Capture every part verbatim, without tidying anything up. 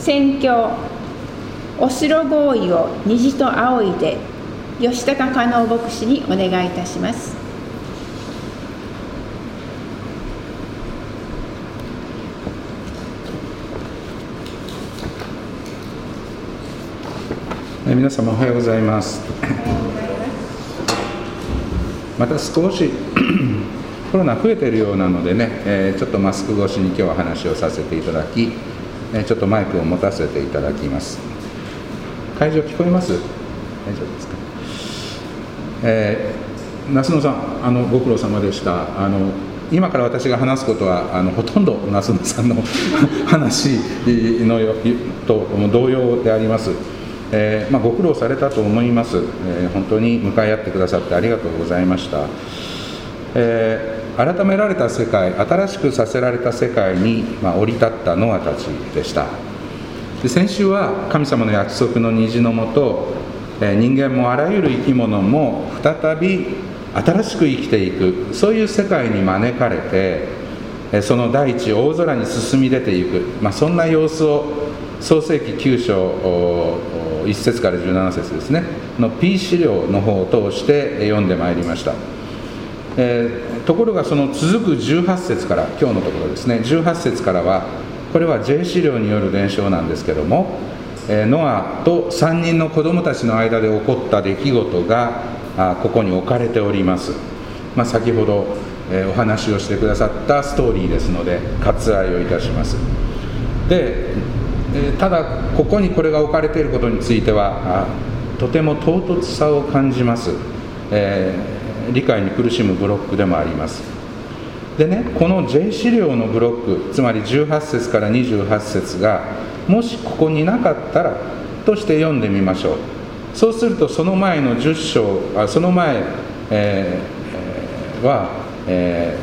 宣教オスロ合意を虹と仰いで吉高加納牧師にお願いいたします。 皆様おはようございます。また少しコロナ増えているようなのでね、えー、ちょっとマスク越しに今日は話をさせていただき、えー、ちょっとマイクを持たせていただきます。会場聞こえます？大丈夫ですか？えー、那須野さん、あのご苦労様でした。あの今から私が話すことはあのほとんど那須野さんの話のと同様であります。えーまあ、ご苦労されたと思います、えー、本当に向かい合ってくださってありがとうございました、えー、改められた世界、新しくさせられた世界に、まあ、降り立ったノアたちでした。で先週は神様の約束の虹のもと、えー、人間もあらゆる生き物も再び新しく生きていく、そういう世界に招かれて、えー、その大地大空に進み出ていく、まあ、そんな様子を創世記きゅう章いっ節からじゅうなな節ですねの P 資料の方を通して読んでまいりました、えー、ところがその続くじゅうはち節から、今日のところですね、じゅうはち節からはこれは J 資料による伝承なんですけども、えー、ノアとさんにんの子供たちの間で起こった出来事があここに置かれております、まあ、先ほど、えー、お話をしてくださったストーリーですので割愛をいたします。でただここにこれが置かれていることについてはとても唐突さを感じます、えー、理解に苦しむブロックでもあります。でね、この J 資料のブロック、つまりじゅうはち節からにじゅうはち節がもしここになかったらとして読んでみましょう。そうするとその前のじゅっ章、あその前、えー、は、え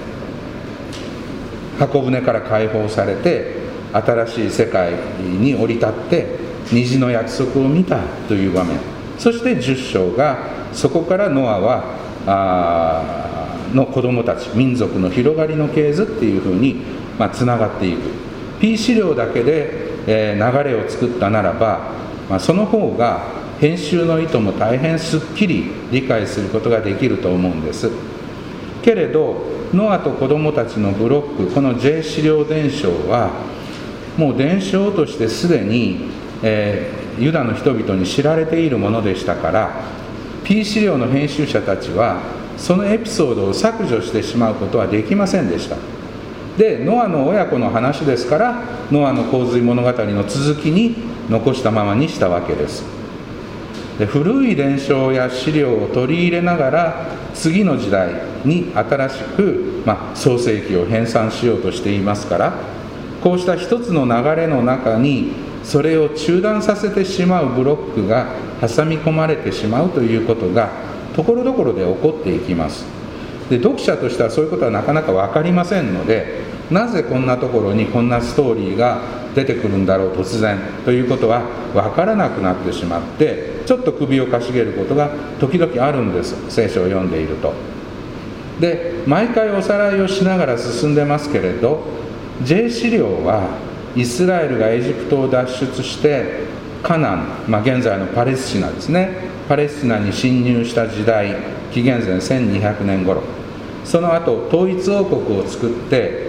ー、箱舟から解放されて新しい世界に降り立って虹の約束を見たという場面、そしてじゅっ章がそこからノアはあの子供たち、民族の広がりの系図っていうふうにまあつながっていく。 P 資料だけで、えー、流れを作ったならば、まあ、その方が編集の意図も大変すっきり理解することができると思うんですけれど、ノアと子供たちのブロック、この J 資料伝承はもう伝承としてすでに、えー、ユダの人々に知られているものでしたから、 P 資料の編集者たちはそのエピソードを削除してしまうことはできませんでした。で、ノアの親子の話ですから、ノアの洪水物語の続きに残したままにしたわけです。で、古い伝承や資料を取り入れながら次の時代に新しく、まあ、創世記を編纂しようとしていますから、こうした一つの流れの中にそれを中断させてしまうブロックが挟み込まれてしまうということがところどころで起こっていきます。で、読者としてはそういうことはなかなか分かりませんので、なぜこんなところにこんなストーリーが出てくるんだろう突然ということは分からなくなってしまって、ちょっと首をかしげることが時々あるんです、聖書を読んでいると。で、毎回おさらいをしながら進んでますけれど、J 資料はイスラエルがエジプトを脱出してカナン、まあ、現在のパレスチナですね、パレスチナに侵入した時代、紀元前せんにひゃくねん頃、その後統一王国を作って、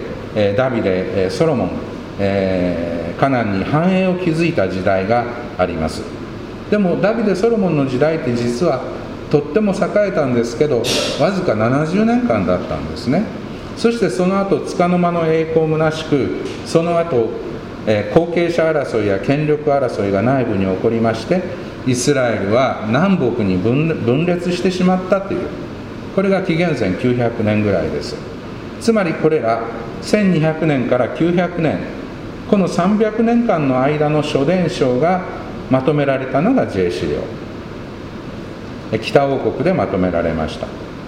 えー、ダビデ、えー、ソロモン、えー、カナンに繁栄を築いた時代があります。でもダビデ・ソロモンの時代って実はとっても栄えたんですけど、わずかななじゅうねんかんだったんですね。そしてその後束の間の栄光むなしく、その後、えー、後継者争いや権力争いが内部に起こりまして、イスラエルは南北に 分, 分裂してしまったという、これが紀元前きゅうひゃくねんぐらいです。つまりこれらせんにひゃくねんからきゅうひゃくねん、このさんびゃくねんかんの間の諸伝承がまとめられたのが J 資料、北王国でまとめられました。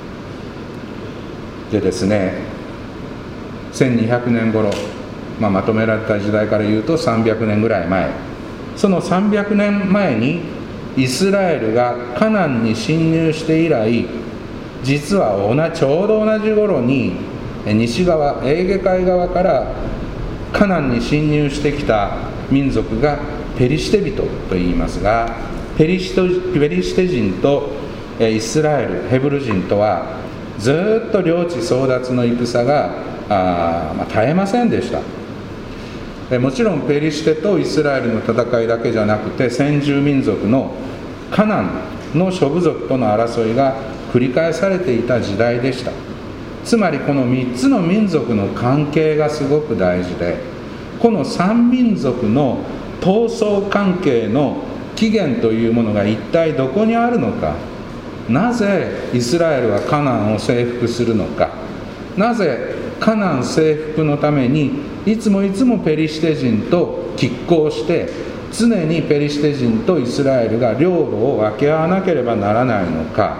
でですね、せんにひゃくねん頃、まあ、まとめられた時代からいうとさんびゃくねんぐらい前、そのさんびゃくねんまえにイスラエルがカナンに侵入して以来、実はちょうど同じ頃に西側、エーゲ海側からカナンに侵入してきた民族がペリシテ人と言いますが、ペリシテ、ペリシテ人とイスラエル、ヘブル人とはずっと領地争奪の戦があ、まあ、絶えませんでした。もちろんペリシテとイスラエルの戦いだけじゃなくて、先住民族のカナンの諸部族との争いが繰り返されていた時代でした。つまりこのみっつの民族の関係がすごく大事で、この三民族の闘争関係の起源というものが一体どこにあるのか、なぜイスラエルはカナンを征服するのか、なぜカナン征服のためにいつもいつもペリシテ人と拮抗して常にペリシテ人とイスラエルが領土を分け合わなければならないのか、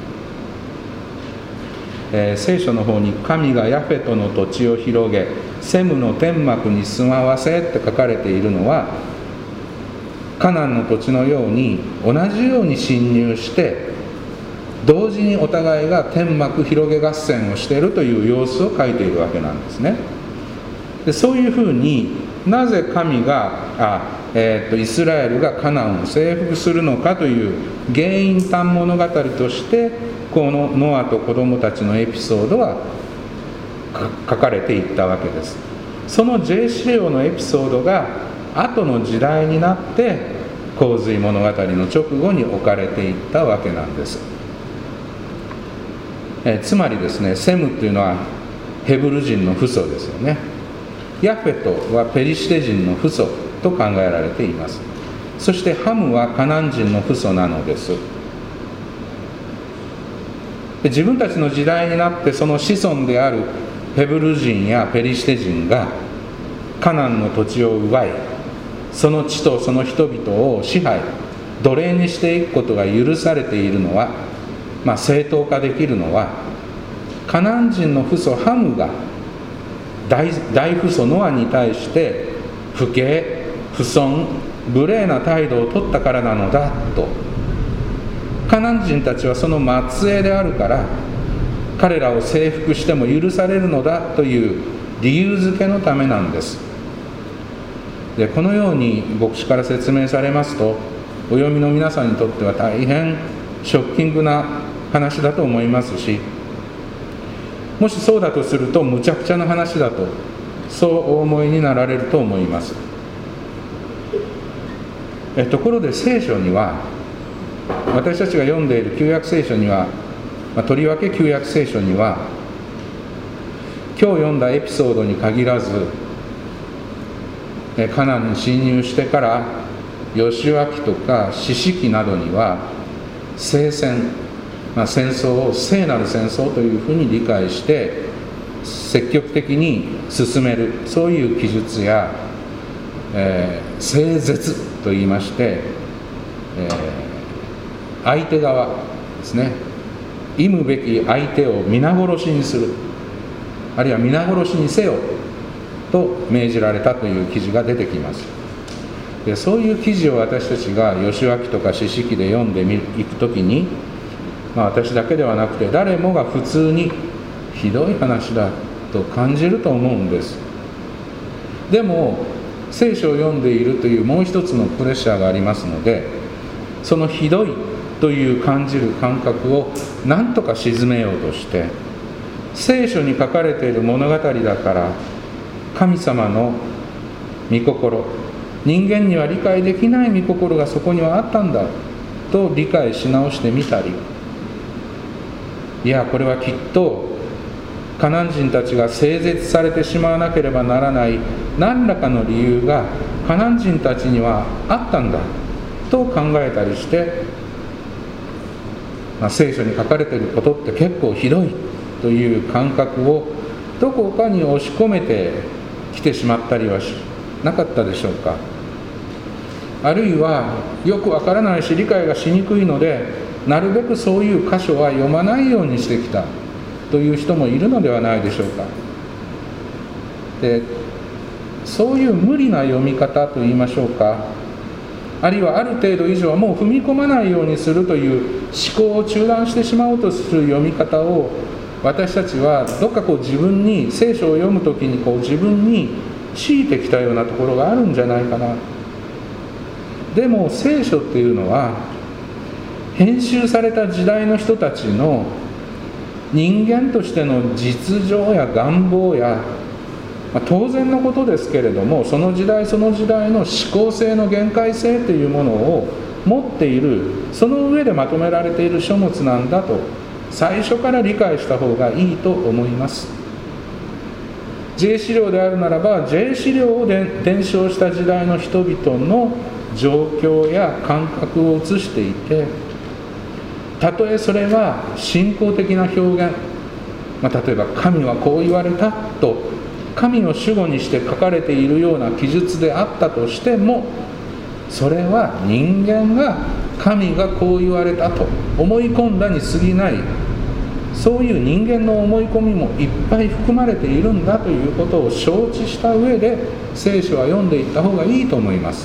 えー、聖書の方に神がヤフェトの土地を広げセムの天幕に住まわせって書かれているのは、カナンの土地のように同じように侵入して同時にお互いが天幕広げ合戦をしているという様子を書いているわけなんですね。でそういうふうになぜ神があ、えー、とイスラエルがカナンを征服するのかという原因譚物語としてこのノアと子供たちのエピソードは書かれていったわけです。そのジェシレオのエピソードが後の時代になって洪水物語の直後に置かれていったわけなんです。えつまりですね、セムというのはヘブル人の父祖ですよね。ヤフェトはペリシテ人の父祖と考えられています。そしてハムはカナン人の父祖なのです。で自分たちの時代になってその子孫であるヘブル人やペリシテ人がカナンの土地を奪い、その地とその人々を支配奴隷にしていくことが許されているのは、まあ、正当化できるのはカナン人の父祖ハムが 大, 大父祖ノアに対して不敬不尊無礼な態度を取ったからなのだと。カナン人たちはその末裔であるから彼らを征服しても許されるのだという理由付けのためなんです。でこのように牧師から説明されますと、お読みの皆さんにとっては大変ショッキングな話だと思いますし、もしそうだとするとむちゃくちゃな話だとそうお思いになられると思います。えところで聖書には、私たちが読んでいる旧約聖書には、まあ、とりわけ旧約聖書には今日読んだエピソードに限らず、カナンに侵入してから義脇とか四式などには聖戦、まあ、戦争を聖なる戦争というふうに理解して積極的に進める、そういう記述や、えー、聖絶といいまして、えー、相手側ですね、忌むべき相手を皆殺しにする、あるいは皆殺しにせよと命じられたという記事が出てきます。でそういう記事を私たちが義脇とか四式で読んでいくときに、まあ、私だけではなくて誰もが普通にひどい話だと感じると思うんです。でも聖書を読んでいるというもう一つのプレッシャーがありますので、そのひどいという感じる感覚を何とか鎮めようとして、聖書に書かれている物語だから神様の御心、人間には理解できない御心がそこにはあったんだと理解し直してみたり、いやこれはきっとカナン人たちが整絶されてしまわなければならない何らかの理由がカナン人たちにはあったんだと考えたりして、まあ、聖書に書かれていることって結構ひどいという感覚をどこかに押し込めてきてしまったりはしなかったでしょうか。あるいはよくわからないし理解がしにくいのでなるべくそういう箇所は読まないようにしてきたという人もいるのではないでしょうか。でそういう無理な読み方といいましょうか、あるいはある程度以上はもう踏み込まないようにするという思考を中断してしまおうとする読み方を私たちはどっかこう自分に聖書を読むときにこう自分に強いてきたようなところがあるんじゃないかな。でも聖書っていうのは編集された時代の人たちの人間としての実情や願望や、まあ、当然のことですけれども、その時代その時代の思考性の限界性というものを持っている、その上でまとめられている書物なんだと最初から理解した方がいいと思います。 J 資料であるならば J 資料を伝承した時代の人々の状況や感覚を映していて、たとえそれは信仰的な表現、まあ、例えば神はこう言われたと神を主語にして書かれているような記述であったとしても、それは人間が神がこう言われたと思い込んだに過ぎない、そういう人間の思い込みもいっぱい含まれているんだということを承知した上で聖書は読んでいった方がいいと思います。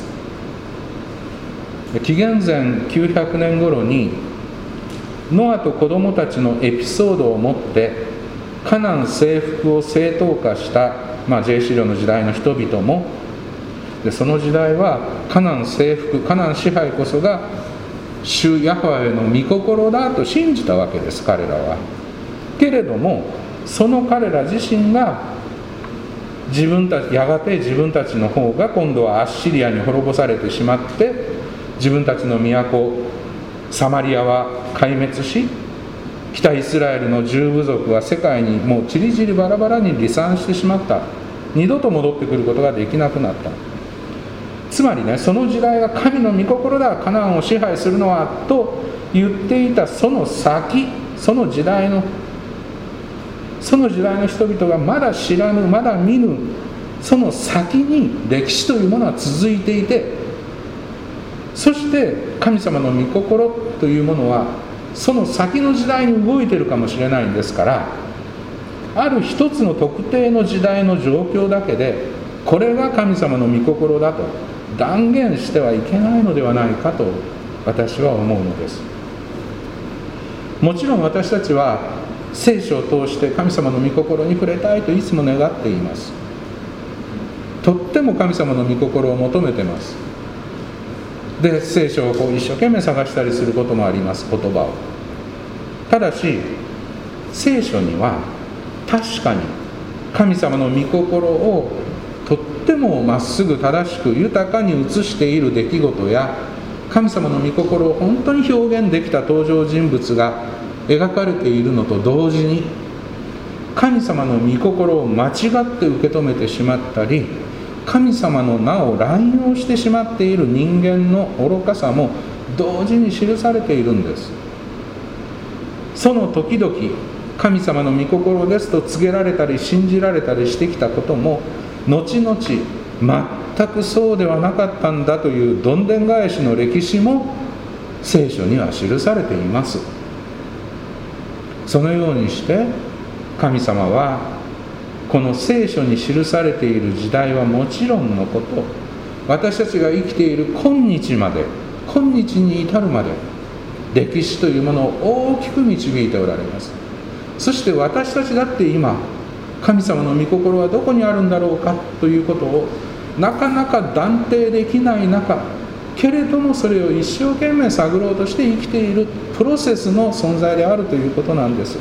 紀元前きゅうひゃくねん頃にノアと子供たちのエピソードをもってカナン征服を正当化した、まあ、J 資料の時代の人々も、でその時代はカナン征服、カナン支配こそが主ヤハウェの御心だと信じたわけです、彼らは。けれどもその彼ら自身が自分たちやがて自分たちの方が今度はアッシリアに滅ぼされてしまって、自分たちの都サマリアは壊滅し、北イスラエルの十部族は世界にもうちりぢりバラバラに離散してしまった。二度と戻ってくることができなくなった。つまりね、その時代が神の御心だ、カナンを支配するのはと言っていたその先、その時代のその時代の人々がまだ知らぬ、まだ見ぬその先に歴史というものは続いていて、そして神様の御心というものはその先の時代に動いているかもしれないんですから、ある一つの特定の時代の状況だけでこれが神様の御心だと断言してはいけないのではないかと私は思うのです。もちろん私たちは聖書を通して神様の御心に触れたいといつも願っています。とっても神様の御心を求めてます。で聖書をこう一生懸命探したりすることもあります、言葉を。ただし聖書には確かに神様の御心をとってもまっすぐ正しく豊かに映している出来事や、神様の御心を本当に表現できた登場人物が描かれているのと同時に、神様の御心を間違って受け止めてしまったり、神様の名を乱用してしまっている人間の愚かさも同時に記されているんです。その時々神様の御心ですと告げられたり信じられたりしてきたことも、後々全くそうではなかったんだというどんでん返しの歴史も聖書には記されています。そのようにして神様はこの聖書に記されている時代はもちろんのこと、私たちが生きている今日まで、今日に至るまで歴史というものを大きく導いておられます。そして私たちだって今、神様の御心はどこにあるんだろうかということをなかなか断定できない中、けれどもそれを一生懸命探ろうとして生きているプロセスの存在であるということなんです。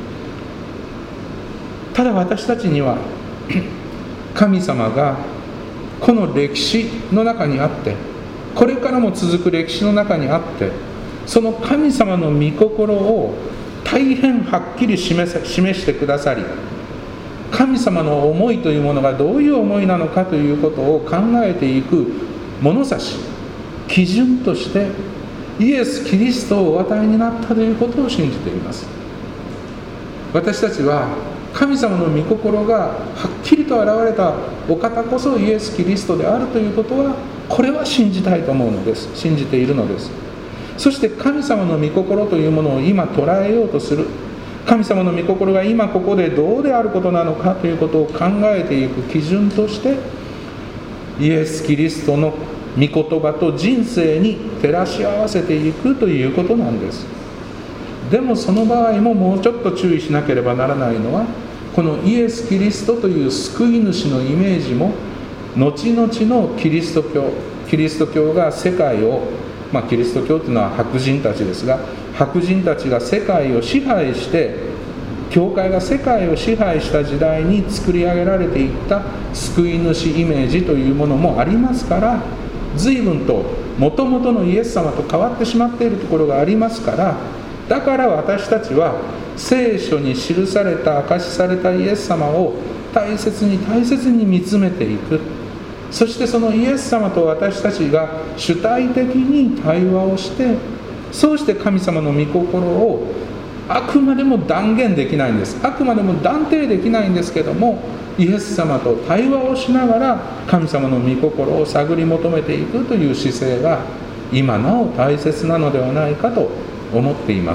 ただ私たちには神様がこの歴史の中にあって、これからも続く歴史の中にあって、その神様の御心を大変はっきり示せ、示してくださり、神様の思いというものがどういう思いなのかということを考えていく物差し、基準としてイエス・キリストをお与えになったということを信じています。私たちは神様の御心がはっきりと現れたお方こそイエス・キリストであるということは、これは信じたいと思うのです。信じているのです。そして神様の御心というものを今捉えようとする、神様の御心が今ここでどうであることなのかということを考えていく基準として、イエス・キリストの御言葉と人生に照らし合わせていくということなんです。でもその場合ももうちょっと注意しなければならないのは、このイエス・キリストという救い主のイメージも後々のキリスト教キリスト教が世界を、まあ、キリスト教というのは白人たちですが、白人たちが世界を支配して、教会が世界を支配した時代に作り上げられていった救い主イメージというものもありますから、随分ともともとのイエス様と変わってしまっているところがありますから、だから私たちは聖書に記された、証しされたイエス様を大切に大切に見つめていく。そしてそのイエス様と私たちが主体的に対話をして、そうして神様の御心をあくまでも断言できないんです。あくまでも断定できないんですけども、イエス様と対話をしながら神様の御心を探り求めていくという姿勢が今なお大切なのではないかと思っています。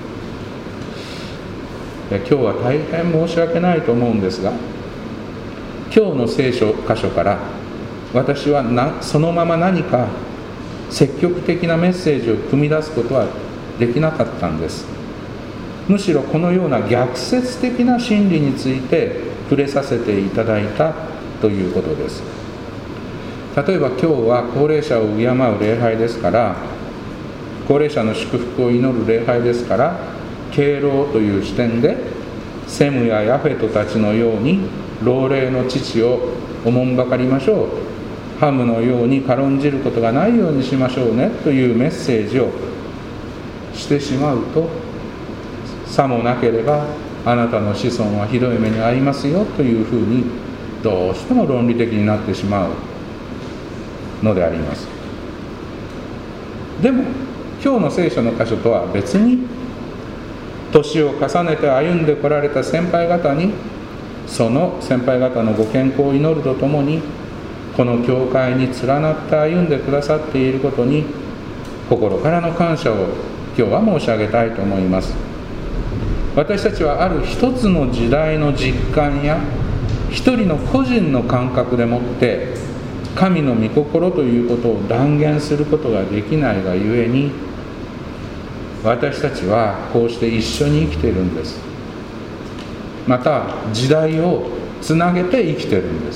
今日は大変申し訳ないと思うんですが、今日の聖書箇所から私はなそのまま何か積極的なメッセージを組み出すことはできなかったんです。むしろこのような逆説的な真理について触れさせていただいたということです。例えば今日は高齢者を敬う礼拝ですから、高齢者の祝福を祈る礼拝ですから、敬老という視点でセムやヤフェトたちのように老齢の父をおもんばかりましょう、ハムのように軽んじることがないようにしましょうねというメッセージをしてしまうと、さもなければあなたの子孫はひどい目に遭いますよというふうにどうしても論理的になってしまうのであります。でも今日の聖書の箇所とは別に、年を重ねて歩んでこられた先輩方に、その先輩方のご健康を祈るとともに、この教会に連なって歩んでくださっていることに心からの感謝を今日は申し上げたいと思います。私たちはある一つの時代の実感や一人の個人の感覚でもって神の御心ということを断言することができないがゆえに、私たちはこうして一緒に生きているんです。また時代をつなげて生きているんです。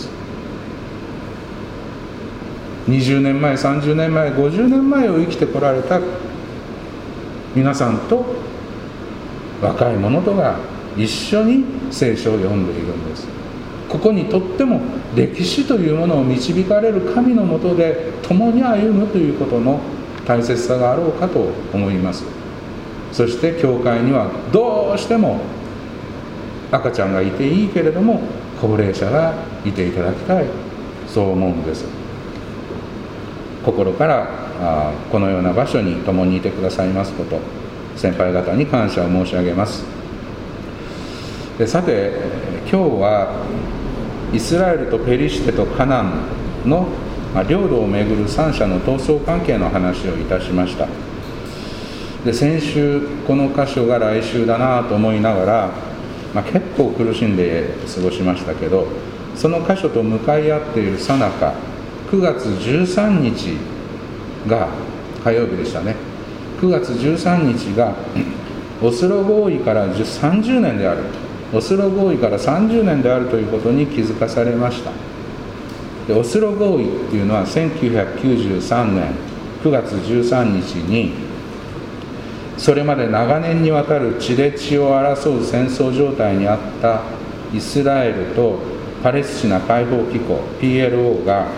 にじゅうねんまえ、さんじゅうねんまえ、ごじゅうねんまえを生きてこられた皆さんと若い者とが一緒に聖書を読んでいるんです。ここにとっても歴史というものを導かれる神のもとで共に歩むということの大切さがあろうかと思います。そして教会にはどうしても赤ちゃんがいていいけれども高齢者がいていただきたい、そう思うんです。心からあこのような場所に共にいてくださいますこと、先輩方に感謝を申し上げます。でさて今日はイスラエルとペリシテとカナンの領土をめぐる三者の闘争関係の話をいたしました。で先週この箇所が来週だなと思いながら、まあ、結構苦しんで過ごしましたけど、その箇所と向かい合っているさなか、くがつじゅうさんにちが火曜日でしたね。くがつじゅうさんにちがオスロ合意からさんじゅうねんである、オスロ合意からさんじゅうねんであるということに気づかされました。でオスロ合意というのはせんきゅうひゃくきゅうじゅうさんねんくがつじゅうさんにちに、それまで長年にわたる血で血を争う戦争状態にあったイスラエルとパレスチナ解放機構 ピーエルオー が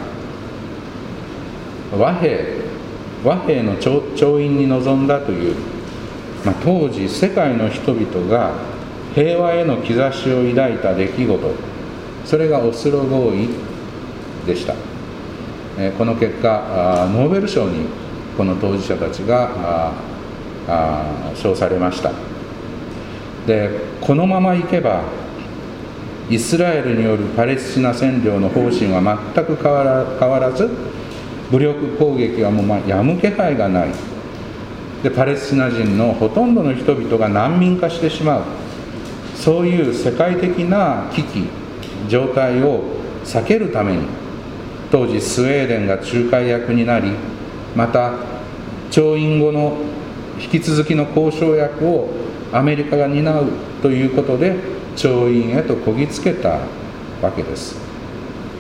和平和平の調印に臨んだという、まあ、当時世界の人々が平和への兆しを抱いた出来事、それがオスロ合意でした。えー、この結果ノーベル賞にこの当事者たちがああ称されました。でこのままいけばイスラエルによるパレスチナ占領の方針は全く変わら、変わらず、武力攻撃はもうまやむ気配がない。でパレスチナ人のほとんどの人々が難民化してしまう、そういう世界的な危機状態を避けるために、当時スウェーデンが仲介役になり、また調印後の引き続きの交渉役をアメリカが担うということで調印へとこぎつけたわけです。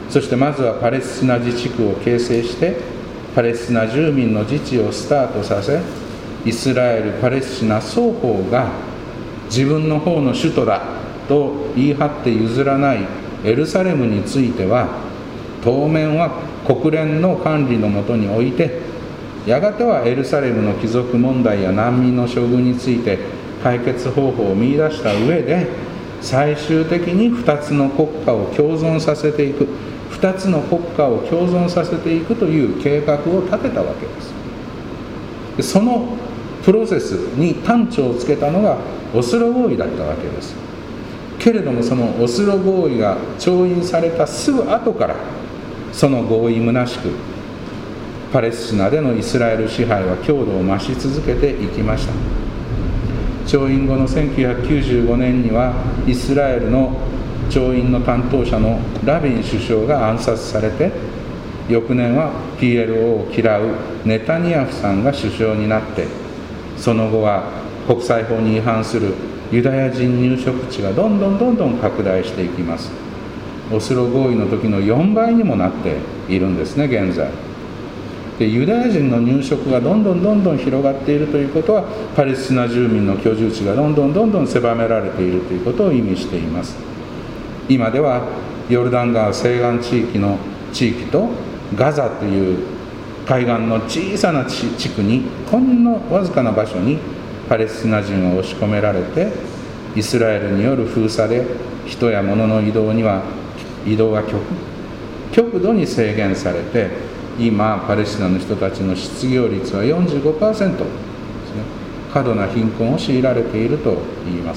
そしてまずはパレスチナ自治区を形成してパレスチナ住民の自治をスタートさせ、イスラエル・パレスチナ双方が自分の方の首都だと言い張って譲らないエルサレムについては、当面は国連の管理のもとに置いて、やがてはエルサレムの貴族問題や難民の処遇について解決方法を見出した上で、最終的にふたつの国家を共存させていく、ふたつの国家を共存させていくという計画を立てたわけです。でそのプロセスに端緒をつけたのがオスロ合意だったわけです。けれどもそのオスロ合意が調印されたすぐ後から、その合意虚しくパレスチナでのイスラエル支配は強度を増し続けていきました。調印後のせんきゅうひゃくきゅうじゅうごねんにはイスラエルの調印の担当者のラビン首相が暗殺されて、翌年は ピーエルオー を嫌うネタニヤフさんが首相になって、その後は国際法に違反するユダヤ人入植地がどんどんどんどん拡大していきます。オスロ合意の時のよんばいにもなっているんですね、現在。でユダヤ人の入植がどんどんどんどん広がっているということは、パレスチナ住民の居住地がどんどんどんどん狭められているということを意味しています。今ではヨルダン川西岸地域の地域とガザという海岸の小さな地区に、ほんのわずかな場所にパレスチナ人は押し込められて、イスラエルによる封鎖で人や物の移動には移動が 極, 極度に制限されて、今パレスチナの人たちの失業率は よんじゅうごパーセント ですね。過度な貧困を強いられていると言います。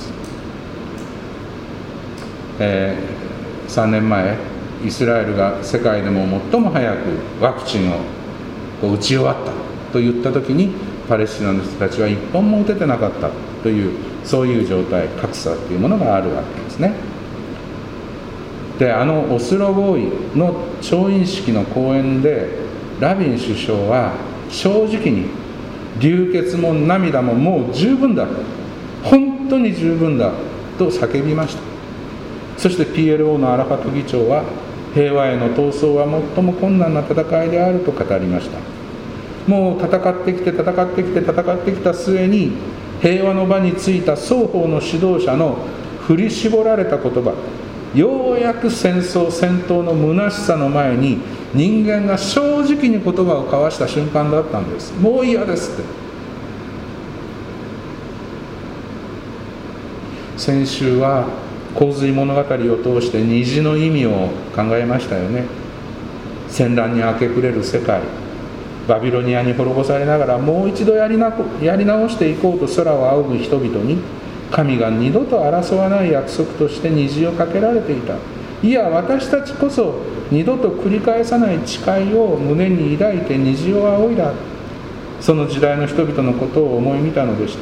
えー、さんねんまえイスラエルが世界でも最も早くワクチンをこう打ち終わったと言った時に、パレスチナの人たちは一本も打ててなかったという、そういう状態、格差というものがあるわけですね。であのオスロ合意の調印式の講演でラビン首相は正直に、流血も涙ももう十分だ、本当に十分だと叫びました。そして ピーエルオー のアラファト議長は、平和への闘争は最も困難な戦いであると語りました。もう戦ってきて戦ってきて戦ってきた末に、平和の場についた双方の指導者の振り絞られた言葉、ようやく戦争戦闘の虚しさの前に人間が正直に言葉を交わした瞬間だったんです。もう嫌ですって。先週は洪水物語を通して虹の意味を考えましたよね。戦乱に明け暮れる世界、バビロニアに滅ぼされながらもう一度やりなやり直していこうと空を仰ぐ人々に、神が二度と争わない約束として虹をかけられていた。いや、私たちこそ二度と繰り返さない誓いを胸に抱いて虹を仰いだ。その時代の人々のことを思い見たのでした。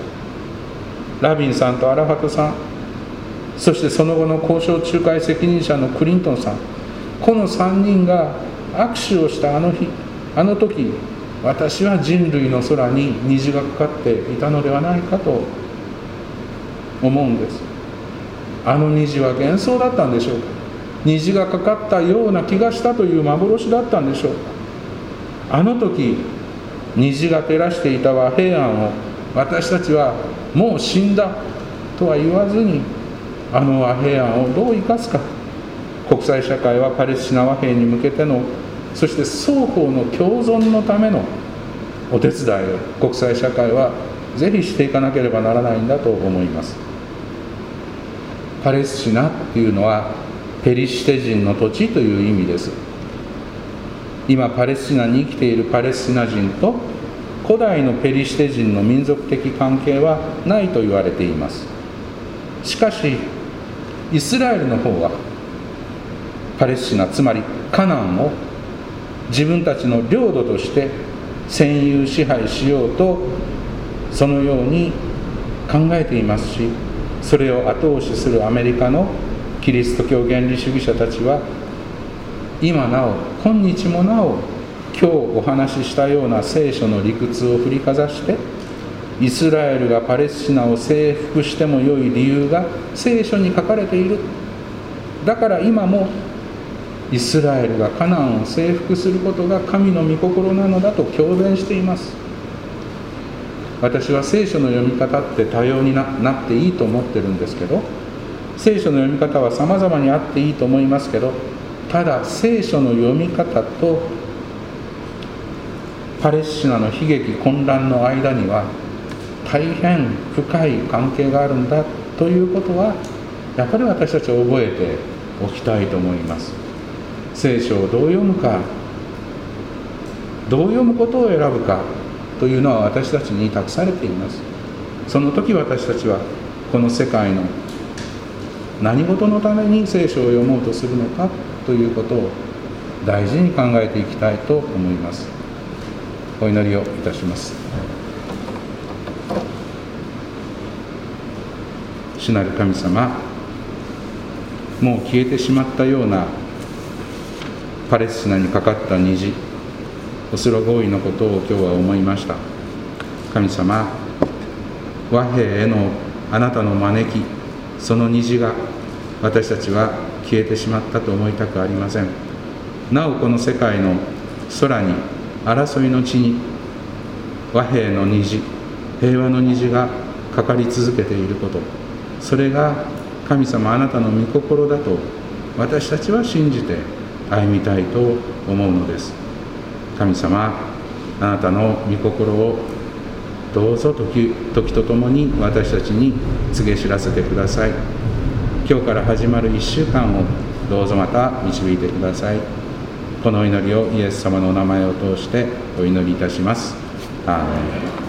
ラビンさんとアラファトさん、そしてその後の交渉仲介責任者のクリントンさん、このさんにんが握手をしたあの日、あの時、私は人類の空に虹がかかっていたのではないかと思うんです。あの虹は幻想だったんでしょうか。虹がかかったような気がしたという幻だったんでしょうか。あの時虹が照らしていた和平案を私たちはもう死んだとは言わずに、あの和平案をどう生かすか。国際社会はパレスチナ和平に向けての、そして双方の共存のためのお手伝いを国際社会はぜひしていかなければならないんだと思います。パレスチナっていうのはペリシテ人の土地という意味です。今パレスチナに生きているパレスチナ人と古代のペリシテ人の民族的関係はないと言われています。しかしイスラエルの方はパレスチナ、つまりカナンを自分たちの領土として占有支配しようとそのように考えていますし、それを後押しするアメリカのキリスト教原理主義者たちは今なお、今日もなお、今日お話ししたような聖書の理屈を振りかざして、イスラエルがパレスチナを征服しても良い理由が聖書に書かれている。だから今もイスラエルがカナンを征服することが神の御心なのだと強弁しています。私は聖書の読み方って多様に な, なっていいと思ってるんですけど、聖書の読み方は様々にあっていいと思いますけど、ただ聖書の読み方とパレスチナの悲劇混乱の間には大変深い関係があるんだということは、やっぱり私たちは覚えておきたいと思います。聖書をどう読むか、どう読むことを選ぶかというのは私たちに託されています。その時私たちはこの世界の何事のために聖書を読もうとするのかということを大事に考えていきたいと思います。お祈りをいたします。主なる神様、もう消えてしまったようなパレスチナにかかった虹、オスロ合意のことを今日は思いました。神様、和平へのあなたの招き、その虹が私たちは消えてしまったと思いたくありません。なおこの世界の空に、争いの地に和平の虹、平和の虹がかかり続けていること、それが神様あなたの御心だと私たちは信じて歩みたいと思うのです。神様、あなたの御心をどうぞ 時, 時とともに私たちに告げ知らせてください。今日から始まるいっしゅうかんをどうぞまた導いてください。この祈りをイエス様のお名前を通してお祈りいたします。アーメン。